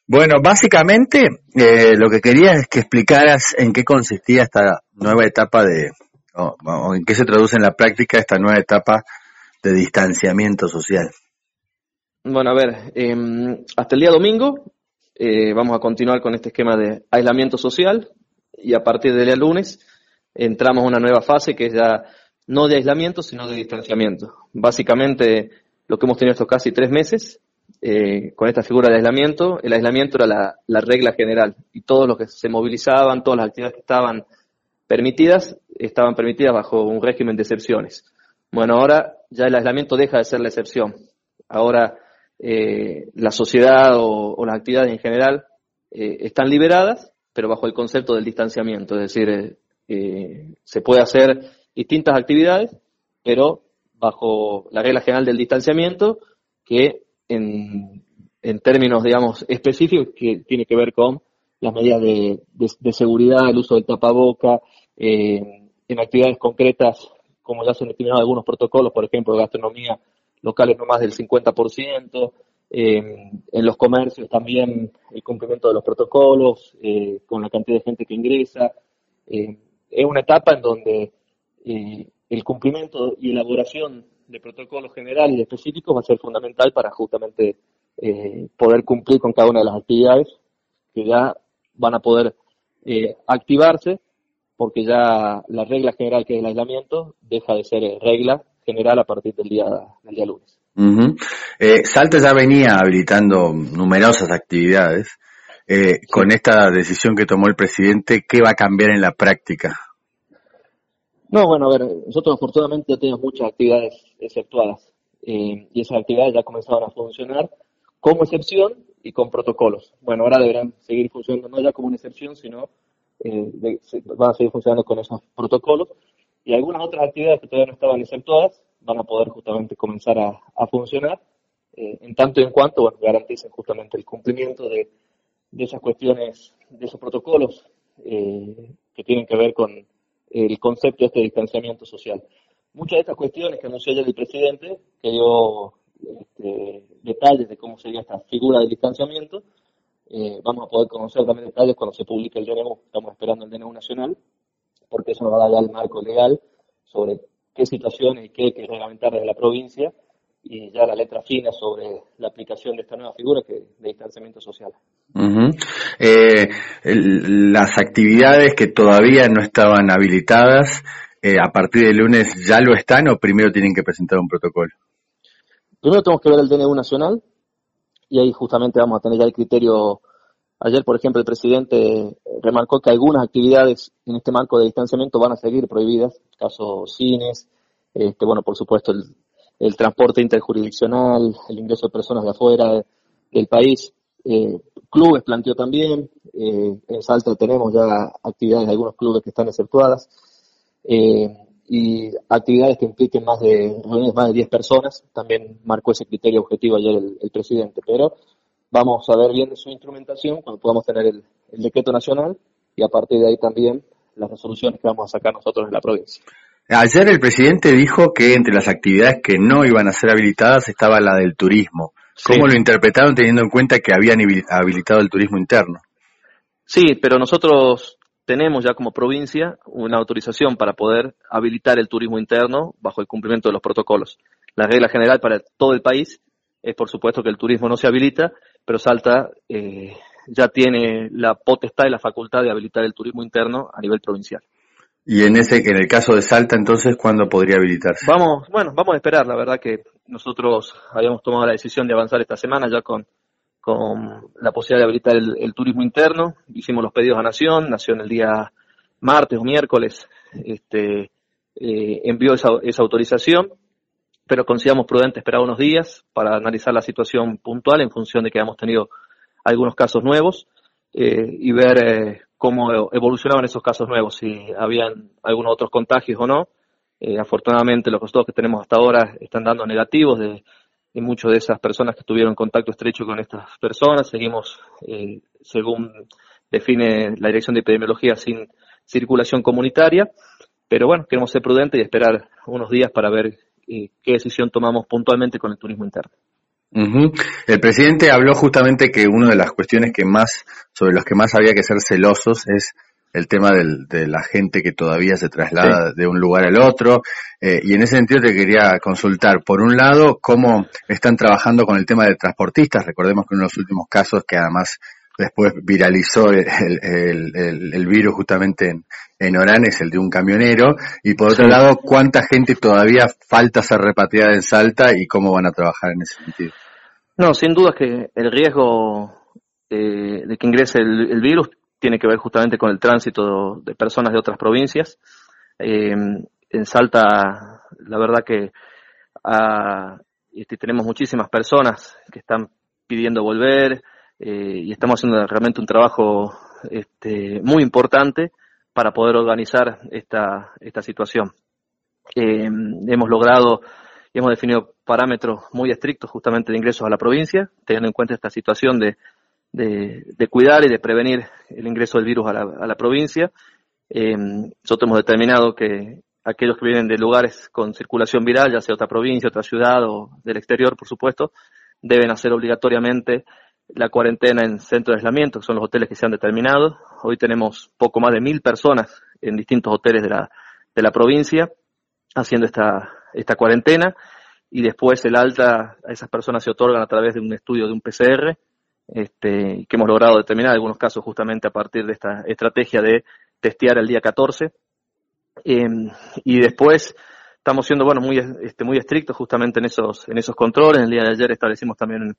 Bueno, básicamente lo que quería es que explicaras en qué consistía esta nueva etapa o en qué se traduce en la práctica esta nueva etapa de distanciamiento social. Bueno, a ver, hasta el día domingo vamos a continuar con este esquema de aislamiento social y a partir del día lunes entramos a una nueva fase que es ya no de aislamiento, sino de distanciamiento. Básicamente lo que hemos tenido estos casi 3 meses con esta figura de aislamiento, el aislamiento era la regla general y todos los que se movilizaban, todas las actividades que estaban permitidas bajo un régimen de excepciones. Bueno, ahora ya el aislamiento deja de ser la excepción. Ahora la sociedad o las actividades en general están liberadas, pero bajo el concepto del distanciamiento, es decir, se puede hacer distintas actividades, pero bajo la regla general del distanciamiento, que en términos, digamos, específicos, que tiene que ver con las medidas de seguridad, el uso del tapaboca, en actividades concretas, como ya se han definido algunos protocolos, por ejemplo, de gastronomía, locales no más del 50%, en los comercios también el cumplimiento de los protocolos, con la cantidad de gente que ingresa. Es una etapa en donde el cumplimiento y elaboración de protocolos generales y específicos va a ser fundamental para justamente poder cumplir con cada una de las actividades que ya van a poder activarse, porque ya la regla general, que es el aislamiento, deja de ser regla general a partir del día lunes. Uh-huh. Salta ya venía habilitando numerosas actividades. Sí. Con esta decisión que tomó el presidente, ¿qué va a cambiar en la práctica? No, bueno, a ver, nosotros afortunadamente ya tenemos muchas actividades exceptuadas y esas actividades ya comenzaron a funcionar como excepción y con protocolos. Bueno, ahora deberán seguir funcionando no ya como una excepción, sino van a seguir funcionando con esos protocolos, y algunas otras actividades que todavía no estaban exceptuadas van a poder justamente comenzar a funcionar en tanto y en cuanto, bueno, garanticen justamente el cumplimiento de esas cuestiones, de esos protocolos que tienen que ver con el concepto de este distanciamiento social. Muchas de estas cuestiones que anunció ayer el presidente, que dio detalles de cómo sería esta figura del distanciamiento, vamos a poder conocer también detalles cuando se publique el DNU. Estamos esperando el DNU nacional, porque eso nos va a dar ya el marco legal sobre qué situaciones y qué hay que reglamentar desde la provincia, y ya la letra fina sobre la aplicación de esta nueva figura que de distanciamiento social. Uh-huh. Las actividades que todavía no estaban habilitadas, a partir del lunes, ¿ya lo están o primero tienen que presentar un protocolo? Primero tenemos que ver el DNU nacional, y ahí justamente vamos a tener ya el criterio. Ayer, por ejemplo, el presidente remarcó que algunas actividades en este marco de distanciamiento van a seguir prohibidas, caso cines, bueno, por supuesto el transporte interjurisdiccional, el ingreso de personas de afuera del país, clubes planteó también, en Salta tenemos ya actividades de algunos clubes que están exceptuadas, y actividades que impliquen reuniones más de 10 personas, también marcó ese criterio objetivo ayer el presidente, pero vamos a ver bien su instrumentación cuando podamos tener el decreto nacional, y a partir de ahí también las resoluciones que vamos a sacar nosotros en la provincia. Ayer el presidente dijo que entre las actividades que no iban a ser habilitadas estaba la del turismo. ¿Cómo lo interpretaron teniendo en cuenta que habían habilitado el turismo interno? Sí, pero nosotros tenemos ya como provincia una autorización para poder habilitar el turismo interno bajo el cumplimiento de los protocolos. La regla general para todo el país es, por supuesto, que el turismo no se habilita, pero Salta ya tiene la potestad y la facultad de habilitar el turismo interno a nivel provincial. Y en el caso de Salta, entonces, ¿cuándo podría habilitarse? Vamos a esperar. La verdad que nosotros habíamos tomado la decisión de avanzar esta semana ya con la posibilidad de habilitar el turismo interno. Hicimos los pedidos a Nación el día martes o miércoles envió esa autorización, pero consideramos prudente esperar unos días para analizar la situación puntual en función de que hemos tenido algunos casos nuevos y ver cómo evolucionaban esos casos nuevos, si habían algunos otros contagios o no. Afortunadamente los resultados que tenemos hasta ahora están dando negativos de muchas de esas personas que tuvieron contacto estrecho con estas personas. Seguimos, según define la Dirección de Epidemiología, sin circulación comunitaria, pero bueno, queremos ser prudentes y esperar unos días para ver qué decisión tomamos puntualmente con el turismo interno. Uh-huh. El presidente habló justamente que una de las cuestiones sobre los que más había que ser celosos es el tema de la gente que todavía se traslada de un lugar al otro, y en ese sentido te quería consultar, por un lado, cómo están trabajando con el tema de transportistas. Recordemos que uno de los últimos casos que además después viralizó el virus justamente en Orán es el de un camionero, y por otro lado, cuánta gente todavía falta ser repatriada en Salta y cómo van a trabajar en ese sentido. No, sin duda que el riesgo de que ingrese el virus tiene que ver justamente con el tránsito de personas de otras provincias. En Salta, la verdad que tenemos muchísimas personas que están pidiendo volver, y estamos haciendo realmente un trabajo muy importante para poder organizar esta situación. Hemos logrado y hemos definido parámetros muy estrictos justamente de ingresos a la provincia, teniendo en cuenta esta situación de cuidar y de prevenir el ingreso del virus a la provincia. Nosotros hemos determinado que aquellos que vienen de lugares con circulación viral, ya sea otra provincia, otra ciudad o del exterior, por supuesto, deben hacer obligatoriamente la cuarentena en centros de aislamiento, que son los hoteles que se han determinado. Hoy tenemos poco más de 1.000 personas en distintos hoteles de la provincia haciendo esta cuarentena, y después el alta a esas personas se otorgan a través de un estudio de un PCR, que hemos logrado determinar algunos casos justamente a partir de esta estrategia de testear el día 14. Y después estamos siendo muy estrictos justamente en esos controles. El día de ayer establecimos también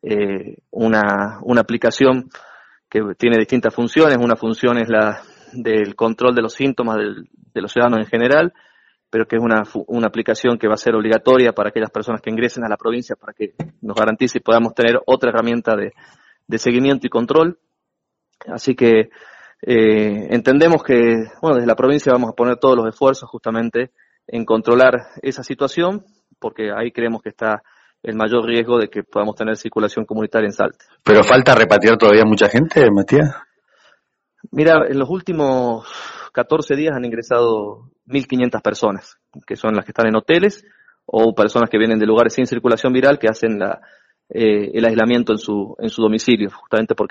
una aplicación que tiene distintas funciones. Una función es la del control de los síntomas de los ciudadanos en general, pero que es una aplicación que va a ser obligatoria para aquellas personas que ingresen a la provincia, para que nos garantice y podamos tener otra herramienta de seguimiento y control. Así que entendemos que desde la provincia vamos a poner todos los esfuerzos justamente en controlar esa situación, porque ahí creemos que está el mayor riesgo de que podamos tener circulación comunitaria en Salta. ¿Pero falta repatriar todavía mucha gente, Matías? Mira, en los últimos 14 días han ingresado 1.500 personas, que son las que están en hoteles, o personas que vienen de lugares sin circulación viral que hacen el aislamiento en su domicilio, justamente porque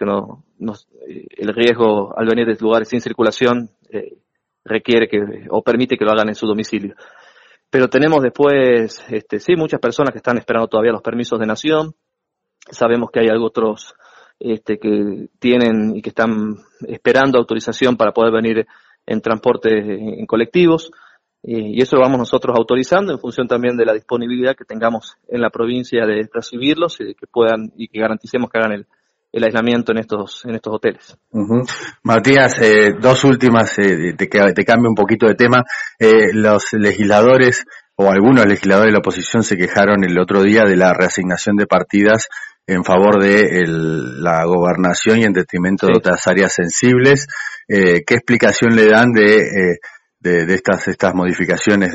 el riesgo al venir de lugares sin circulación requiere o permite que lo hagan en su domicilio. Pero tenemos después, muchas personas que están esperando todavía los permisos de nación. Sabemos que hay otros que tienen y que están esperando autorización para poder venir en transporte en colectivos, y eso lo vamos nosotros autorizando en función también de la disponibilidad que tengamos en la provincia de recibirlos y de que puedan y que garanticemos que hagan el aislamiento en estos hoteles. Uh-huh. Matías, dos últimas, te cambio un poquito de tema. Los legisladores o algunos legisladores de la oposición se quejaron el otro día de la reasignación de partidas en favor de la gobernación y en detrimento de otras áreas sensibles. ¿Qué explicación le dan de estas modificaciones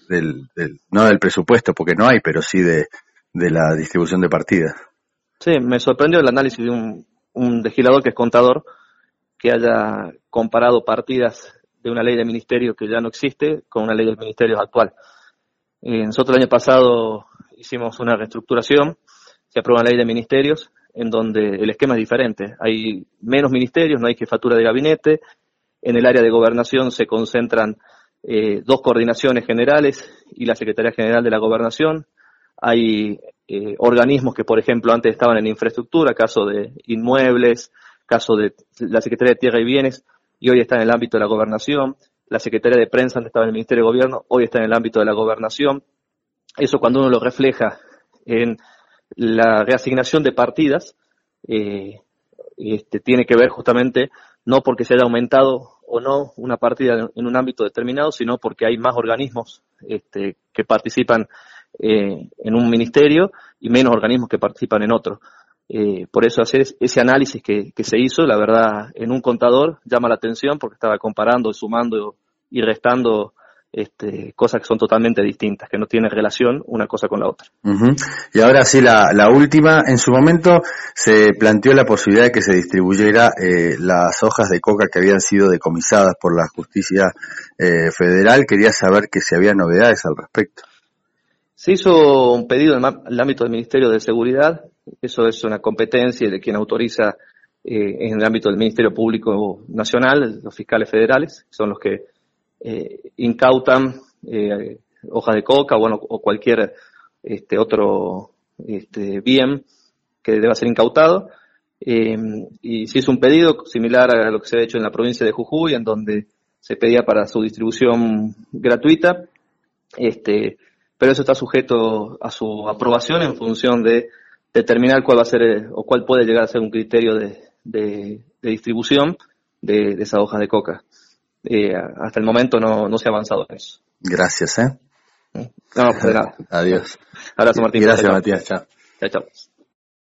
no del presupuesto, porque no hay, pero sí de la distribución de partidas? Sí, me sorprendió el análisis de un legislador que es contador, que haya comparado partidas de una ley de ministerio que ya no existe con una ley de ministerios actual. Nosotros el año pasado hicimos una reestructuración, se aprueba una ley de ministerios en donde el esquema es diferente. Hay menos ministerios, no hay jefatura de gabinete. En el área de gobernación se concentran 2 coordinaciones generales y la Secretaría General de la Gobernación. Hay organismos que, por ejemplo, antes estaban en infraestructura, caso de inmuebles, caso de la Secretaría de Tierra y Bienes, y hoy está en el ámbito de la gobernación. La Secretaría de Prensa, antes estaba en el Ministerio de Gobierno, hoy está en el ámbito de la gobernación. Eso, cuando uno lo refleja en la reasignación de partidas, tiene que ver justamente no porque se haya aumentado o no una partida en un ámbito determinado, sino porque hay más organismos que participan en un ministerio y menos organismos que participan en otro. Por eso hacer ese análisis que se hizo, la verdad, en un contador llama la atención, porque estaba comparando, sumando y restando cosas que son totalmente distintas, que no tienen relación una cosa con la otra. Uh-huh. Y ahora sí, la última. En su momento se planteó la posibilidad de que se distribuyera las hojas de coca que habían sido decomisadas por la justicia federal. Quería saber que si había novedades al respecto. Se hizo un pedido en el ámbito del Ministerio de Seguridad. Eso es una competencia de quien autoriza en el ámbito del Ministerio Público Nacional, los fiscales federales, son los que incautan hojas de coca, o cualquier otro bien que deba ser incautado. Y se hizo un pedido similar a lo que se ha hecho en la provincia de Jujuy, en donde se pedía para su distribución gratuita, pero eso está sujeto a su aprobación en función de determinar cuál va a ser o cuál puede llegar a ser un criterio de distribución de esas hojas de coca. Hasta el momento no se ha avanzado en eso. Gracias, No, pues de nada. Adiós. Abrazo, Martín. Gracias, Matías. Chao. Chao, chao.